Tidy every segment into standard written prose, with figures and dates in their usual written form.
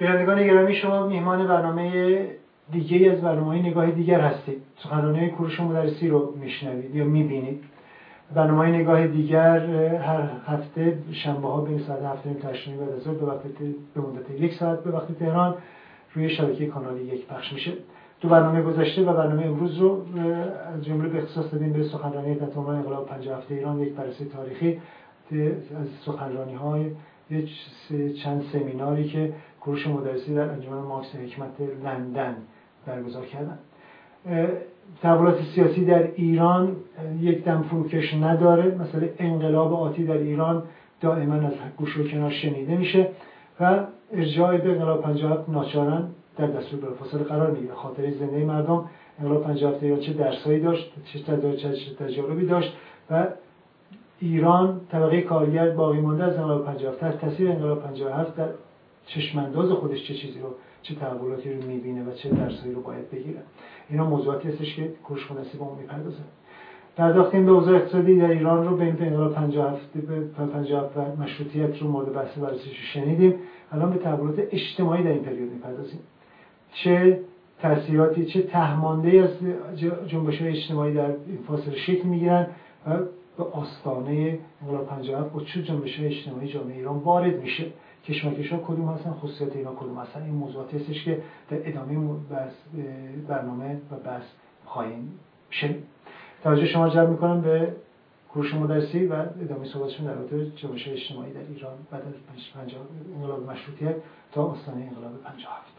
بینندگان گرامی، شما میهمان برنامه دیگه از برنامه‌های نگاه دیگر هستید. سخنرانی کوروش مدرسی رو میشنوید یا میبینید. برنامه نگاه دیگر هر هفته شنبه‌ها بین ساعت 7 تا 8 بعد از ظهر به مدت 1 ساعت به وقت تهران روی شبکه کانال 1 پخش میشه. تو برنامه گذشته و برنامه امروز رو از جمله به اختصاص دادیم به سخنرانی تحت عنوان انقلاب 50 هفته ایران، یک بررسی تاریخی از سخنرانی‌های چند سمیناری که کوروش مدرسی در انجمن مارکس حکمت لندن برگزار کردن. تحولات سیاسی در ایران یک دم فروکش نداره. مثلا انقلاب آتی در ایران دائما از گوش و کنار شنیده میشه و ارجاع به انقلاب 57 ناچارن در دستور بلافاصله قرار میگیره. خاطره زنده مردم انقلاب 57 ایران چه درسایی داشت، چه تجاربی داشت و ایران طبقه کارگر باقی مانده از انقلاب 57 تاثیر انقلاب 57 در چشمانداز خودش چه چیزی رو، چه تحولاتی رو میبینه و چه درسایی رو باید بگیره. اینا موضوعاتی هستش که کوروش مدرسی با اون میپردازه. پرداختیم به اوضاع اقتصادی در ایران رو بین انقلاب 57 و مشروطیت رو مورد بحث بررسیش شنیدیم. الان به تحولات اجتماعی در این پریود میپردازیم. چه تأثیراتی، چه تهمانده‌ای از جنبش‌های اجتماعی در این فاصله شکل میگیرن و به آستانه انقلاب 57 با چه جنبش‌های اجتماعی جامعه ایران وارد میشه. کشمکش‌ها کدوم هستن، خصوصیات اینا کدوم هستن. این موضوعاتی هستش که در ادامه برنامه و بحث خواهیم شنید. توجه شما جلب می‌کنم به کوروش مدرسی و ادامه صحبتشون در رابطه با جنبش‌های اجتماعی در ایران بعد از انقلاب مشروطیت تا آستانه انقلاب 57.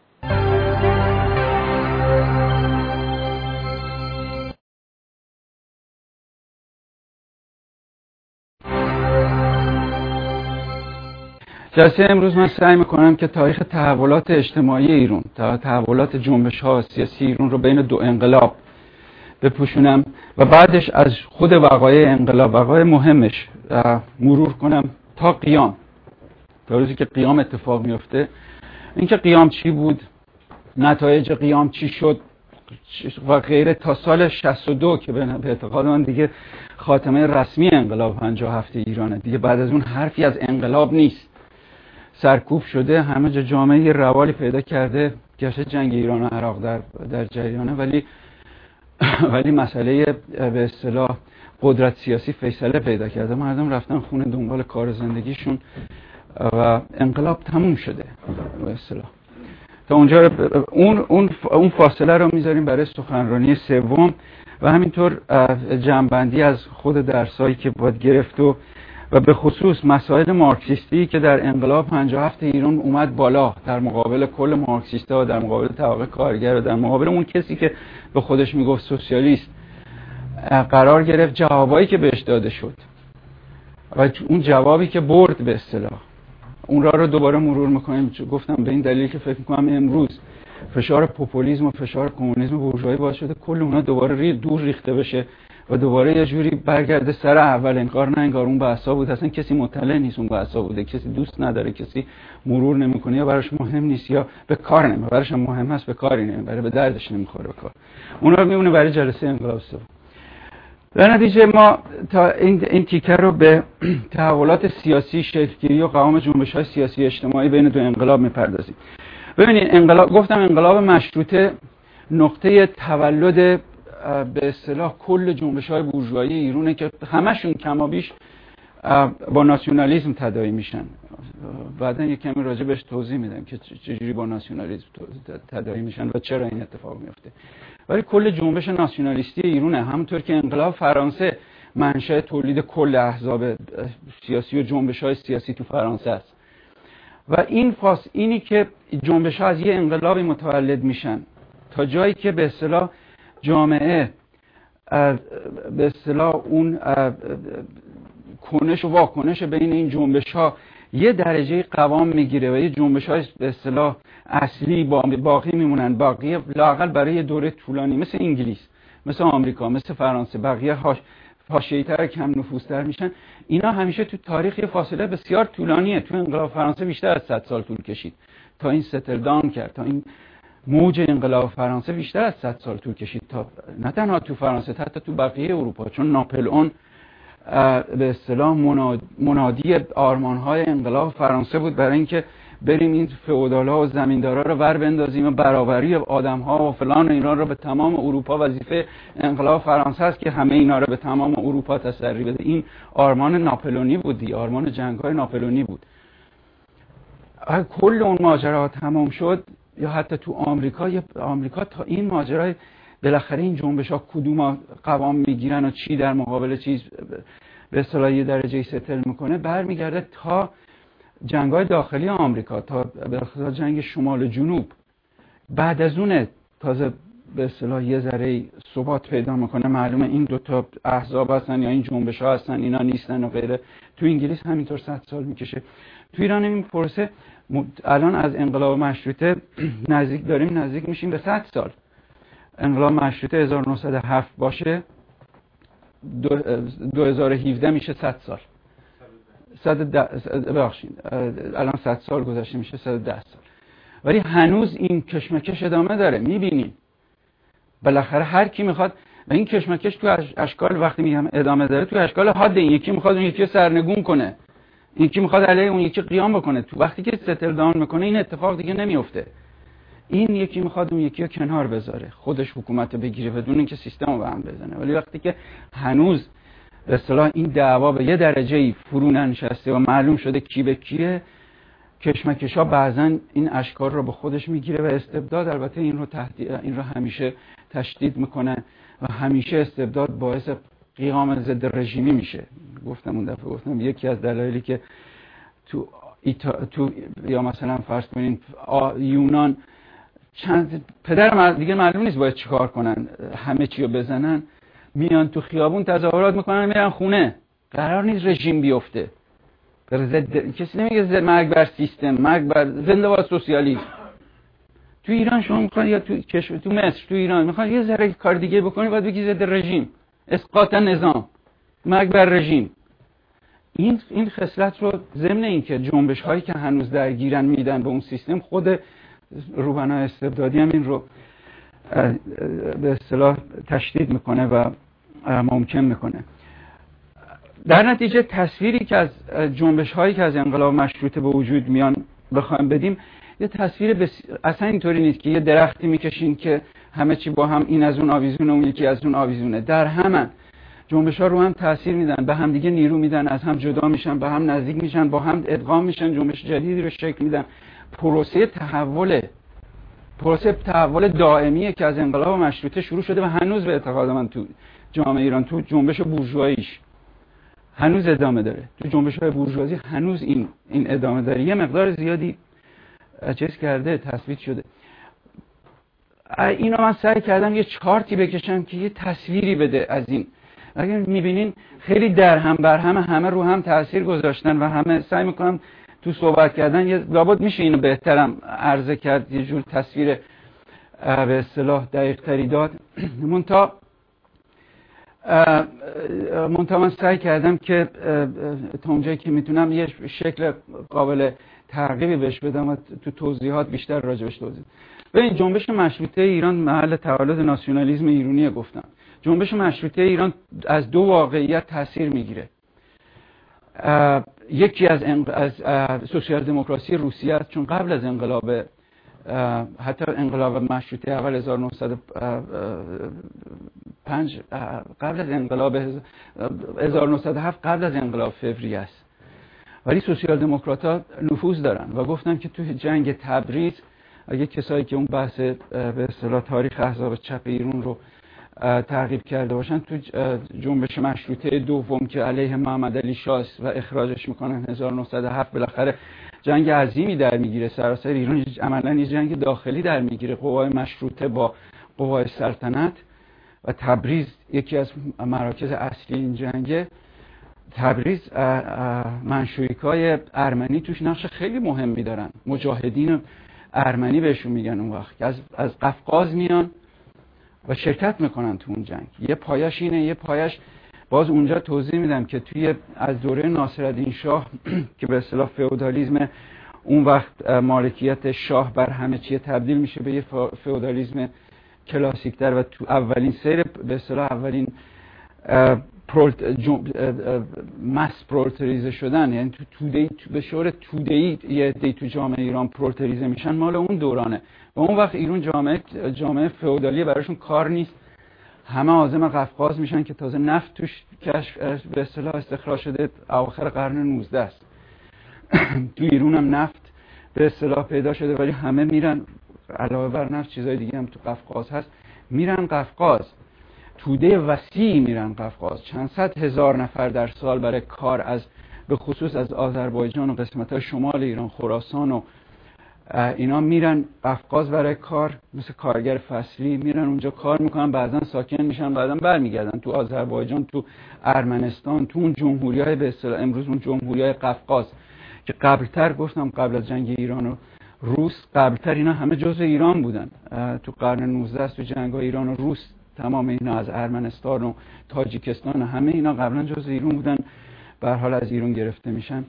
جلسه امروز من سعی میکنم که تاریخ تحولات اجتماعی ایران، تحولات جنبش‌ها سیاسی ایران رو بین دو انقلاب بپوشونم و بعدش از خود وقایع انقلاب، وقایع مهمش مرور کنم تا قیام، تا روزی که قیام اتفاق میفته. اینکه قیام چی بود، نتایج قیام چی شد و غیره تا سال 62 که به اعتقاد من دیگه خاتمه رسمی انقلاب 57 ایرانه. دیگه بعد از اون حرفی از انقلاب نیست. سرکوب شده، همه جا جامعه روالی پیدا کرده، گرچه جنگ ایران و عراق در جریانه، ولی مسئله به اصطلاح قدرت سیاسی فیصله پیدا کرده. مردم رفتن خونه دنبال کار زندگیشون و انقلاب تموم شده به اصطلاح. تا اونجا اون فاصله رو میذاریم برای سخنرانی سوم و همینطور جمع‌بندی از خود درسایی که باید گرفت و به خصوص مسائل مارکسیستی که در انقلاب 57 ایران اومد بالا در مقابل کل مارکسیست‌ها، در مقابل طبقه کارگر و در مقابل اون کسی که به خودش میگفت سوسیالیست قرار گرفت. جوابایی که بهش داده شد و اون جوابی که برد به اصطلاح، اون رو دوباره مرور میکنیم. گفتم به این دلیل که فکر میکنم امروز فشار پوپولیسم و فشار کمونیسم بورژوایی باعث شده کل اونا دوباره دور ریخته بشه و دوباره یه جوری برگرده سر اول. انگار نه انگار اون بحثا بود، اصلا کسی مطلع نیست اون بحثا بوده، کسی دوست نداره، کسی مرور نمیکنه یا براش مهم نیست یا به کار نمیاد، براش مهم است به کاری نمیبره، به دردش نمیخوره به کار. اونا رو میمونه برای جلسه انقلاب سوم. در نتیجه ما تا این تیکه رو به تحولات سیاسی، شکل‌گیری و قوام جنبش‌های سیاسی اجتماعی بین دو انقلاب میپردازیم. ببینید گفتم انقلاب مشروطه نقطه تولد به اصطلاح کل جنبش‌های بورژوایی ایرانه که همشون کمابیش با ناسیونالیسم تداعی میشن. بعداً یک کمی راجع بهش توضیح میدم که چجوری با ناسیونالیسم تداعی میشن و چرا این اتفاق میفته. ولی کل جنبش ناسیونالیستی ایرانه، همونطور که انقلاب فرانسه منشأ تولید کل احزاب سیاسی و جنبش‌های سیاسی تو فرانسه است. و اینی که جنبش‌ها از یه انقلابی متولد میشن تا جایی که به اصطلاح جامعه به اصطلاح اون کنش و واکنش بین این جنبش‌ها یه درجه قوام میگیره و یه جنبش‌های به اصطلاح اصلی باقی میمونن، باقی لااقل برای یه دوره طولانی، مثل انگلیس، مثل آمریکا، مثل فرانسه، بقیه حاشیه‌ای‌تر کم نفوذتر میشن. اینا همیشه تو تاریخ یه فاصله بسیار طولانیه. تو انقلاب فرانسه بیشتر از 100 سال طول کشید تا این ستل داون کرد، تا این موج انقلاب فرانسه بیشتر از 100 سال طول کشید تا نه تنها تو فرانسه، حتی تو بقیه اروپا، چون ناپلئون به اصطلاح منادی آرمان‌های انقلاب فرانسه بود برای اینکه بریم این فئودال‌ها و زمیندارا رو ور بندازیم و برابری آدم‌ها و فلان و اینا رو به تمام اروپا، وظیفه انقلاب فرانسه است که همه اینا رو به تمام اروپا تسری بده. این آرمان ناپلئونی بود، آرمان جنگ‌های ناپلئونی بود. کل اون ماجرا تمام شد، یا حتی تو آمریکا تا این ماجرای بالاخره این جنبش‌ها کدوم قوام میگیرن و چی در مقابل چیز به اصطلاح یه درجه ستل میکنه، برمیگرده تا جنگ‌های داخلی آمریکا، تا به اصطلاح جنگ شمال و جنوب. بعد از اون تازه به اصطلاح یه ذره ثبات پیدا میکنه. معلومه این دو تا احزاب هستن یا این جنبش‌ها هستن، اینا نیستن و غیره. تو انگلیس همینطور 100 سال میکشه. تو ایران این پروسه الان از انقلاب مشروطه نزدیک میشیم به 100 سال. انقلاب مشروطه 1907 باشه 2017 میشه 100 سال. 110 ببخشید الان 100 سال گذشته میشه 110 سال. ولی هنوز این کشمکش ادامه داره. میبینیم بالاخره هر کی میخواد، و این کشمکش تو اشکال، وقتی میگم ادامه داره، تو اشکال حاد، این یکی میخواد اون یکی رو سرنگون کنه، این یکی میخواد علیه اون یکی قیام بکنه. تو وقتی که ستل داون میکنه این اتفاق دیگه نمیفته. این یکی میخواد اون یکی رو کنار بذاره، خودش حکومت بگیره بدون اینکه سیستم رو به هم بزنه. ولی وقتی که هنوز به اصطلاح این دعوا به یه درجه‌ای فرو ننشسته و معلوم شده کی به کیه، کشمکش‌ها بعضاً این اشکال رو به خودش میگیره و استبداد البته این رو همیشه تشدید میکنه و همیشه استبداد باعث قیام ضد رژیمی میشه. اون دفعه یکی از دلایلی که تو یا مثلا فرض کنین یونان چند پدر دیگه معلوم نیست باید چیکار کنن، همه چی رو بزنن، میان تو خیابون تظاهرات میکنن، میرن خونه. قرار نیست رژیم بیفته. کسی نمیگه مرگ بر سیستم، مرگ بر زنده باد سوسیالیسم. تو ایران شما میخواد، یا تو مصر، تو ایران میخواد یه ذره کار دیگه بکنی، باید بگی ضد رژیم، اسقاط نظام، مرگ بر رژیم. این خصلت رو ضمن اینکه جنبش هایی که هنوز درگیرن میدن به اون سیستم، خود روبنای استبدادی هم این رو به اصطلاح تشدید میکنه و ممکن میکنه. در نتیجه تصویری که از جنبش هایی که از انقلاب مشروطه به وجود میان بخوایم بدیم، یه تصویر اصلا اینطوری نیست که یه درختی میکشین که همه چی با هم، این از اون آویزونه، اون یکی از اون آویزونه. در همه جنبش ها رو هم تاثیر میدن، به هم دیگه نیرو میدن، از هم جدا میشن، به هم نزدیک میشن، با هم ادغام میشن، جنبش جدیدی رو شکل میدن. پروسه تحول دائمیه که از انقلاب مشروطه شروع شده و هنوز به اعتقاد من تو جامعه ایران، تو جنبش بورژواییش هنوز ادامه داره. تو جنبش‌های بورژوازی هنوز این ادامه داره. یه مقدار زیادی چیز کرده، تثبیت شده. اینو من سعی کردم یه چارتی بکشم که یه تصویری بده از این. اگر می‌بینین خیلی در هم بر همه رو هم تأثیر گذاشتن و همه سعی می‌کنم تو صحبت کردن یه لابد میشه اینو بهترم عرضه کرد، یه جور تصویر به اصطلاح دقیق‌تری داد. منتها من سعی کردم که تا اونجایی که میتونم یه شکل قابل ترغیبی بهش بدم و تو توضیحات بیشتر راجبش توضیح. ببین، جنبش مشروطه ایران محل تولد ناسیونالیسم ایرانیه. گفتم جنبش مشروطه ایران از دو واقعیت تاثیر میگیره. یکی از سوسیال دموکراسی روسیه است، چون قبل از انقلاب، حتی انقلاب مشروطه اول 1905، قبل از انقلاب 1907، قبل از انقلاب فوریه است، ولی سوسیال دموکرات‌ها نفوذ دارن و گفتن که تو جنگ تبریز، اگه کسایی که اون بحث به اصطلاح تاریخ احزاب چپ ایران رو تعقیب کرده باشن، تو جنبش مشروطه دوم که علیه محمد علی شاه و اخراجش میکنن 1907، بالاخره جنگ عظیمی در میگیره سراسر ایران، عملا یه جنگ داخلی در میگیره، قوای مشروطه با قوای سلطنت، و تبریز یکی از مراکز اصلی این جنگه. تبریز منشویکای ارمنی توش نقش خیلی مهمی دارن، مجاهدین ارمنی بهشون میگن اون وقت، که از قفقاز میان و شرکت میکنن تو اون جنگ. یه پایش اینه، یه پایش باز اونجا توضیح میدم که توی از دوره ناصرالدین شاه که به اصطلاح فئودالیسم اون وقت مالکیت شاه بر همه چیه تبدیل میشه به یه فئودالیسم کلاسیک‌تر، و تو اولین سیر به اصطلاح اولین مس پرولتاریزه شدن، یعنی به شعور توده‌ای یه عده‌ای تو جامعه ایران پرولتاریزه میشن، مال اون دورانه. و اون وقت ایران جامعه فئودالی براشون کار نیست، همه عازم قفقاز میشن که تازه نفت توش به اصطلاح استخراج شده اواخر قرن 19 است. تو ایران هم نفت به اصطلاح پیدا شده، ولی همه میرن علاوه بر نفت چیزای دیگه هم تو قفقاز هست، میرن قفقاز، توده وسیعی میرن قفقاز، چند صد هزار نفر در سال برای کار به خصوص از آذربایجان و قسمت‌های شمال ایران، خراسان و اینا میرن قفقاز برای کار، مثل کارگر فصلی میرن اونجا کار میکنن، بعدن ساکن میشن، بعدن برمیگردن تو آذربایجان، تو ارمنستان، تو اون جمهوری‌های به اصطلاح امروز اون جمهوری‌های قفقاز که قبلتر گفتم قبل از جنگ ایران و روس، قبلتر اینا همه جزء ایران بودن. تو قرن 19 تو جنگ‌های ایران و روس تمام اینا از ارمنستان و تاجیکستان و همه اینا قبلا جزء ایران بودن، به هر حال از ایران گرفته میشن.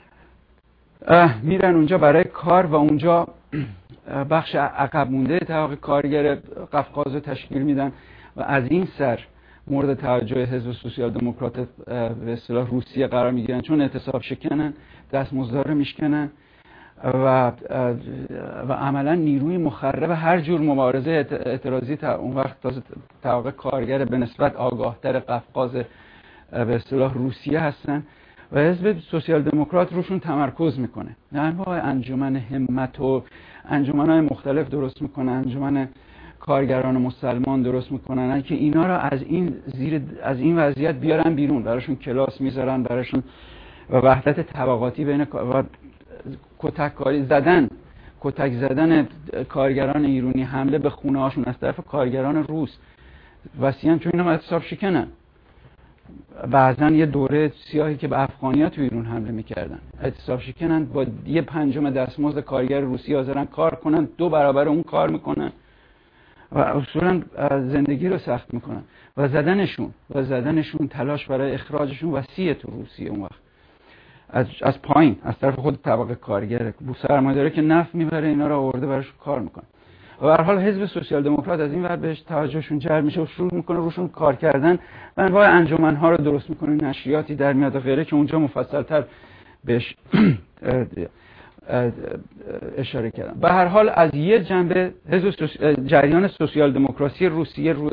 میرن اونجا برای کار و اونجا بخش عقب مونده طبقه کارگر قفقاز رو تشکیل میدن و از این سر مورد توجه حزب سوسیال دموکرات به اصطلاح روسیه قرار میگیرن، چون اعتصاب شکنن، دستمزد رو میشکنن و عملا نیروی مخرب هر جور مبارزه اعتراضی اون وقت تازه طبقه کارگر به نسبت آگاهتر قفقاز به اصطلاح روسیه هستن و حزب سوسیال دموکرات روشون تمرکز میکنه. انواع انجمن همت و انجمن‌های مختلف درست میکنه، انجمن کارگران مسلمان درست میکنن که اینا را از این وضعیت بیارن بیرون، براشون کلاس میذارن، براشون و وحدت طبقاتی بین و کتک زدن کارگران ایرانی، حمله به خونه هاشون از طرف کارگران روس وسیعاً، چون اینا اعتصاب شکنن. بعضن یه دوره سیاهی که به افغانی‌ها تو ایران حمله میکردن، اعتصاب شکنن، با 1/5 دستمزد کارگر روسی حاضرن کار کنن، 2 برابر اون کار میکنن و اصولا زندگی رو سخت میکنن و زدنشون تلاش برای اخراجشون وسیع تو روسیه اون وقت از پایین، از طرف خود طبقه کارگر، سرمایه‌داری که نفت میبره اینا رو آورده براش کار میکنه. و به هر حال حزب سوسیال دموکرات از این ور بهش توجهشون جلب میشه و شروع میکنه روشون کار کردن و انواع انجمن‌ها رو درست میکنه، نشریاتی در میاد و غیره که اونجا مفصل‌تر بهش اشاره کردم. به هر حال از یه جنبه جریان سوسیال دموکراسی روسیه رو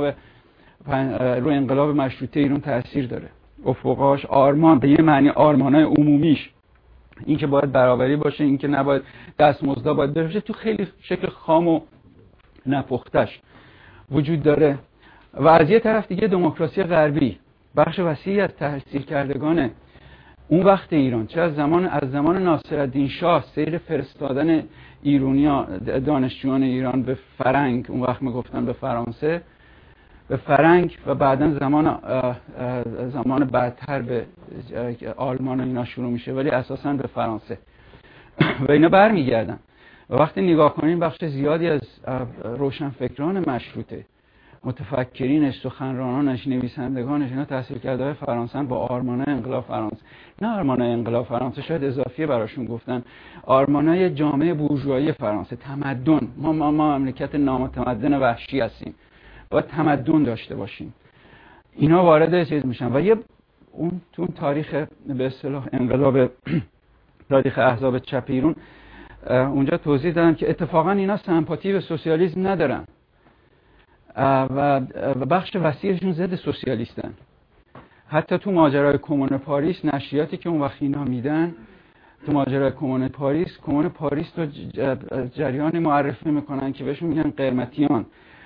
انقلاب مشروطه ایران تأثیر داره. افقاش، آرمان به یه معنی آرمانای عمومیش، این که باید برابری باشه، این که نباید دستمزد باید باشه، تو خیلی شکل خام و نپختش وجود داره. و از یه طرف دیگه دموکراسی غربی، بخش وسیعی از تحصیل کردگان اون وقت ایران، چه از زمان ناصرالدین شاه، سیر فرستادن ایرانی‌ها، دانشجویان ایران به فرنگ، اون وقت میگفتن به فرانسه، به فرنگ، و بعداً زمان بعدتر به آلمان و اینا شروع میشه، ولی اساساً به فرانسه و اینا برمیگردن. و وقتی نگاه کنیم بخش زیادی از روشنفکران مشروطه، متفکرینش، سخنرانانش، نویسندگانش، اینا تحصیل کرده فرانسه با آرمانای انقلاب فرانسه. نه آرمانای انقلاب فرانسه شاید اضافیه براشون گفتن، آرمانای جامعه بورژوایی فرانسه، تمدن. ما مملکت نامتمدن وحشی هستیم، باید تمدن داشته باشیم. اینا وارد چیز میشن و تو تاریخ به اصطلاح انقلاب، تاریخ احزاب چپ ایران، اونجا توضیح دادم که اتفاقا اینا سمپاتی به سوسیالیسم ندارن و بخش وسیعشون ضد سوسیالیستن. حتی تو ماجرای کمون پاریس، نشریاتی که اون وقت اینا میدن تو ماجرای کمون پاریس رو جریانی معرفی میکنن که بهشون میگن قرمتیان،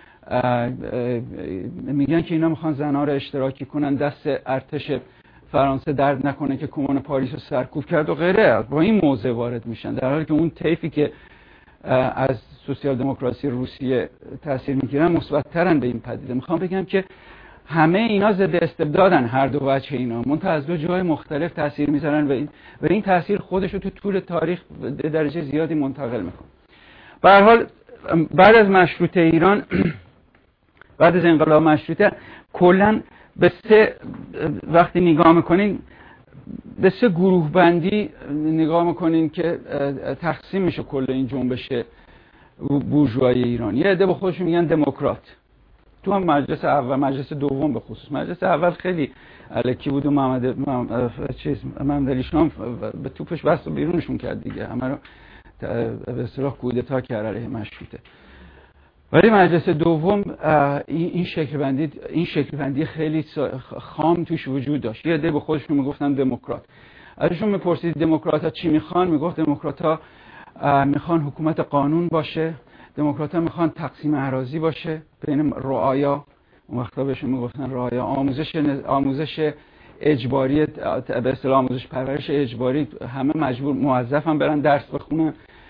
میگن که اینا میخوان زنها رو اشتراکی کنن، دست ارتش فرانسه درد نکنه که کمون پاریس رو سرکوب کرد و غیره. با این موضوع وارد میشن، در حالی که اون طیفی که از سوسیال دموکراسی روسیه تاثیر میگیرن مثبت‌ترن به این پدیده. میخوام بگم که همه اینا ضد استبدادن، هر دو وجه اینا، منتها از دو جای مختلف تاثیر میذارن و این تاثیر خودش رو تو طول تاریخ به درجه زیادی منتقل میکنه. به هر حال بعد از مشروطه ایران، بعد از انقلاب مشروطه، کلا به وقتی نگاه میکنین به 3 گروه بندی نگاه میکنین که تقسیم میشه کل این جنبش بورژوایی ایران. یه عده به خودشون میگن دموکرات، تو هم مجلس اول، مجلس دوم به خصوص. مجلس اول خیلی الکی بود و محمد علی شام به توپش بست و بیرونشون کرد دیگه، همه رو به اصطلاح کودتا کرد علیه مشروطه. ولی مجلس دوم این شکل بندی خیلی خام توش وجود داشت. یه عده به خودشون میگفتن دموکرات. ازشون میپرسید دموکرات‌ها چی میخوان؟ میگفت دموکرات‌ها میخوان حکومت قانون باشه، دموکرات‌ها میخوان تقسیم اراضی باشه بین رعایا، اون وقتا بهشون میگفتن رعایا، آموزش اجباری، به اصطلاح آموزش پرورش اجباری، همه مجبور موظفن برن درس بخونن،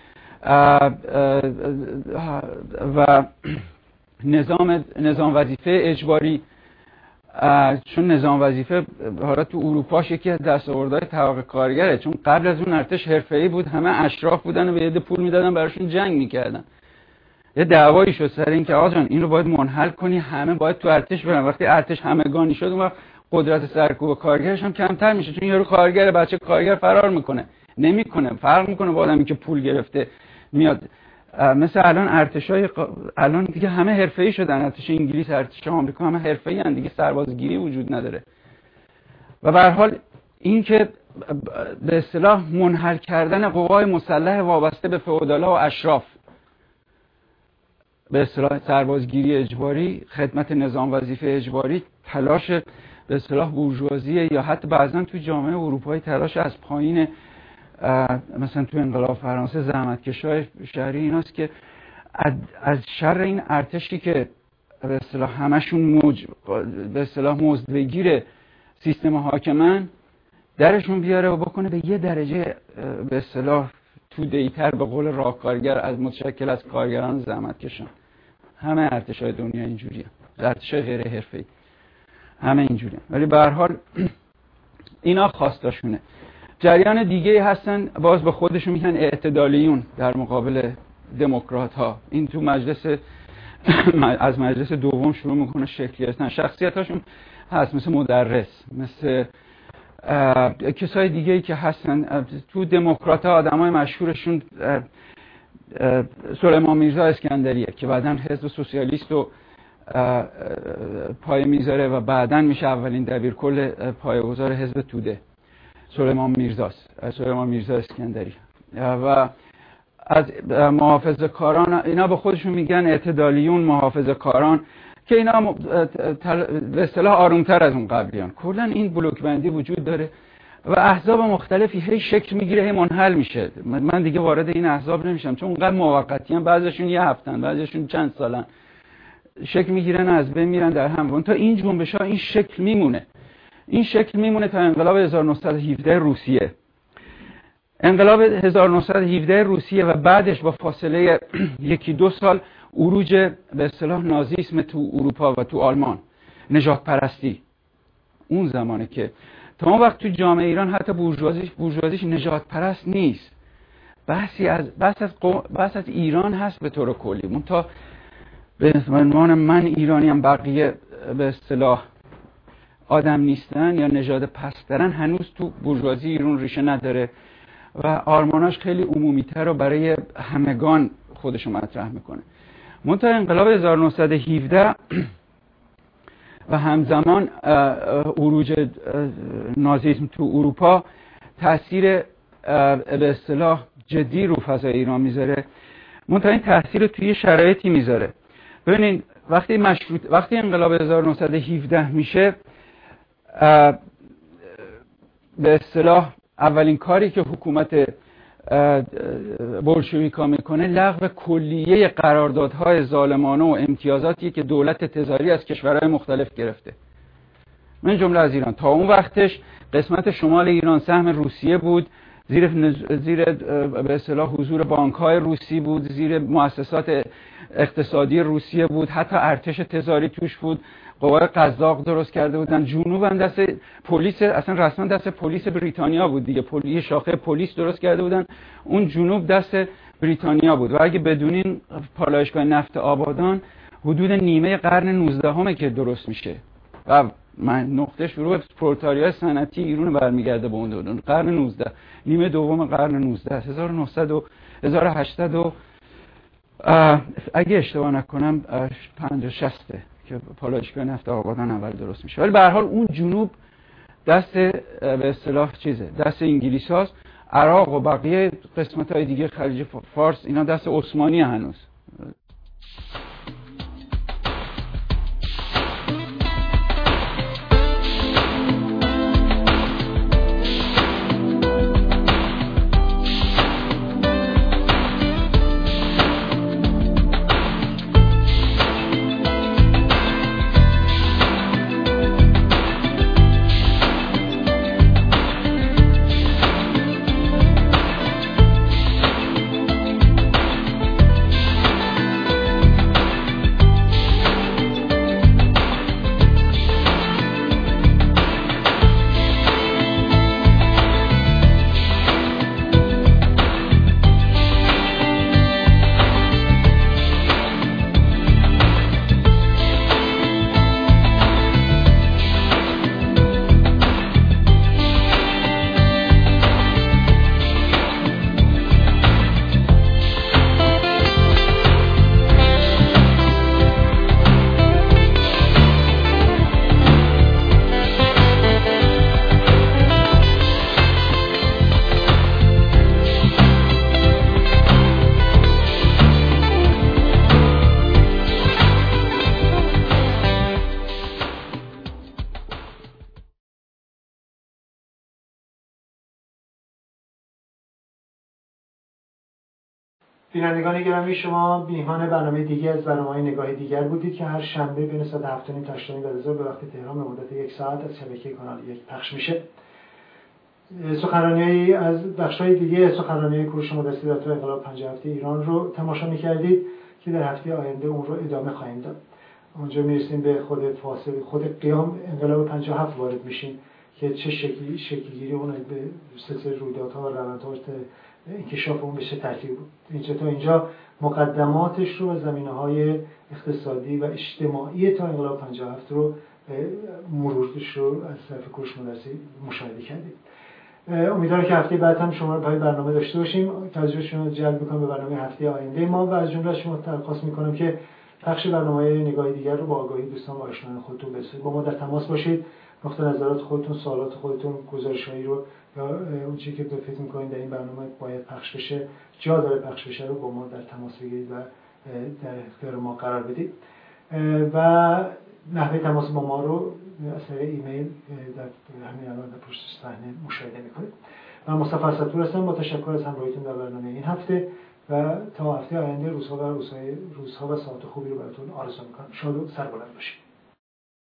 و نظام وظیفه اجباری، چون نظام وظیفه حالا تو اروپا یکی از دستاوردهای طبقه کارگره، چون قبل از اون ارتش حرفه‌ای بود، همه اشراف بودن و به یه پول میدادن براشون جنگ میکردن. یه دعوایی شد سر این که آقا جان این رو باید منحل کنی، همه باید تو ارتش برن. وقتی ارتش همگانی شد اون وقت قدرت سرکوب کارگرش هم کمتر میشه، چون یارو کارگر، بچه کارگر فرار میکنه، نمیکنه، فرق میکنه با آدمی که پول گرفته میاد. مثل الان ارتشای الان دیگه همه حرفه‌ای شدن، ارتش انگلیس، ارتش آمریکا همه حرفه‌ای ان دیگه، سربازگیری وجود نداره. و به هر حال این که به اصطلاح منحل کردن قوای مسلح وابسته به فئودال‌ها و اشراف، به اصطلاح سربازگیری اجباری، خدمت نظام وظیفه اجباری، تلاش به اصطلاح بورژوازی یا حتی بعضا تو جامعه اروپایی تلاش از پایین، مثلا تو انقلاب فرانسه زحمتکشای شهری ایناست که از شر این ارتشی که به اصطلاح همشون به اصطلاح مزدبگیر سیستم حاکمن، درشون بیاره و بکنه به یه درجه به اصطلاح تو دیتر، به قول راهکارگر، از متشکل از کارگران زحمتکشان. همه ارتشای دنیا اینجوریه، ارتشای غیر حرفه‌ای همه اینجوریه. ولی به هر حال اینا خواستاشونه. جریان دیگه هستن باز به خودشون میگن اعتدالیون در مقابل دموکرات ها. این تو مجلس از مجلس دوم شروع میکنه شکل گرفتن. شخصیتاشون هست مثل مدرس، مثل کسای دیگه‌ای که هستن تو دموکرات ها. آدمای مشهورشون سلیمان میرزا اسکندریه که بعداً حزب سوسیالیست رو پای میذاره و بعداً میشه اولین دبیرکل پایه‌گذار حزب توده. سلیمان میرزا اسکندری. و از محافظه‌کاران، اینا به خودشون میگن اعتدالیون، محافظه‌کاران، که اینا به اصطلاح آرومتر از اون قبلیان. کلاً این بلوک بندی وجود داره و احزاب مختلفی هی شکل میگیره، هی منحل میشه. من دیگه وارد این احزاب نمیشم چون اونقدر موقتیان، بعضیشون یه هفتن، بعضیشون چند سالن، شکل میگیرن از بین میرن در هم. تا این جنبش‌ها این شکل میمونه. این شکل میمونه تا انقلاب 1917 روسیه. انقلاب 1917 روسیه و بعدش با فاصله 1-2 سال عروج به اصطلاح نازیسم تو اروپا و تو آلمان، نژاد پرستی. اون زمانه که تا اون وقت تو جامعه ایران حتی بورژوازیش نژاد پرست نیست. بحث از ایران هست به طور کلی. منتها به عنوان من ایرانیم، بقیه به اصطلاح آدم نیستن یا نژاد پسترن، هنوز تو بورژوازی ایران ریشه نداره و آرماناش خیلی عمومی‌تر و برای همگان خودشو مطرح میکنه. منتها انقلاب 1917 و همزمان عروج نازیسم تو اروپا تأثیر به اصطلاح جدی رو فضای ایران میذاره. منتها این تأثیر توی شرایطی میذاره. ببینید وقتی انقلاب 1917 میشه، به اصطلاح اولین کاری که حکومت بولشویکا میکنه لغو کلیه قراردادهای ظالمانه و امتیازاتی که دولت تزاری از کشورهای مختلف گرفته، من جمله از ایران. تا اون وقتش قسمت شمال ایران سهم روسیه بود، زیر به اصطلاح حضور بانک‌های روسی بود، زیر مؤسسات اقتصادی روسیه بود، حتی ارتش تزاری توش بود، قوای قزاق درست کرده بودن. جنوب هم دست پلیس، اصلا رسما دست پلیس بریتانیا بود دیگه، یه شاخه پلیس درست کرده بودن، اون جنوب دست بریتانیا بود. و اگه بدونین پالایشگاه نفت آبادان حدود نیمه قرن 19 که درست میشه و من نقطه شروع پرولتاریای صنعتی ایران برمیگرده به اون دوران، قرن 19، نیمه دوم قرن 19، 1900 و 1800 اگه اشتباه نکنم 50-60 که پالایشگاه نفت آبادان اول درست میشه. ولی به هر حال اون جنوب دست به اصطلاح چیزه، دست انگلیس هاست. عراق و بقیه قسمت های دیگه خلیج فارس اینا دست عثمانی هنوز. بینندگان گرامی، شما میهمان برنامه دیگه از برنامه‌های نگاه دیگر بودید که هر شنبه بین ساعت 7:30 تا 8:30 بعد از ظهر به وقت تهران به مدت 1 ساعت از شبکه کانال 1 پخش میشه. سخنرانی از بخش‌های دیگه سخنرانی کوروش مدثری در انقلاب 57 ایران رو تماشا می‌کردید که در هفته آینده اون رو ادامه خواهیم داد. اونجا میرسیم به خود قیام انقلاب 57 وارد میشیم که چه شکلگیری اون به سلسله رویدادها و روندها انکشاف اون به چه ترتیب بود. تا اینجا مقدماتش رو و زمینه‌های اقتصادی و اجتماعی تا انقلاب 57 رو مرورش رو از طرف کوروش مدثری مشاهده کردیم. امیدوارم که هفته بعد هم شما رو برای برنامه داشته باشیم. توجهتون رو جلب می‌کنم به برنامه هفته آینده ما و از جمله شما درخواست می‌کنم که بخش برنامه‌های نگاه دیگر رو با آگاهی دوستان و آشنایان خودتون بسازید. با ما در تماس باشید. نقطه نظرات خودتون، سوالات خودتون، گزارش‌هایی رو یا اون چیزی که فکر می‌کنید در این برنامه باید پخش بشه، جا داره پخش بشه رو با ما در تماس بگیرید و در اختیار ما قرار بدید. و نحوه تماس با ما رو از طریق ایمیل در همین الان در پشت صحنه مشاهده می‌کنید. من مصطفی اسدپور هستم. با تشکر از همراهیتون در برنامه این هفته و تا هفته آینده روزها و ساعات خوبی رو براتون آرزو می‌کنم. شاد و سربلند باشید.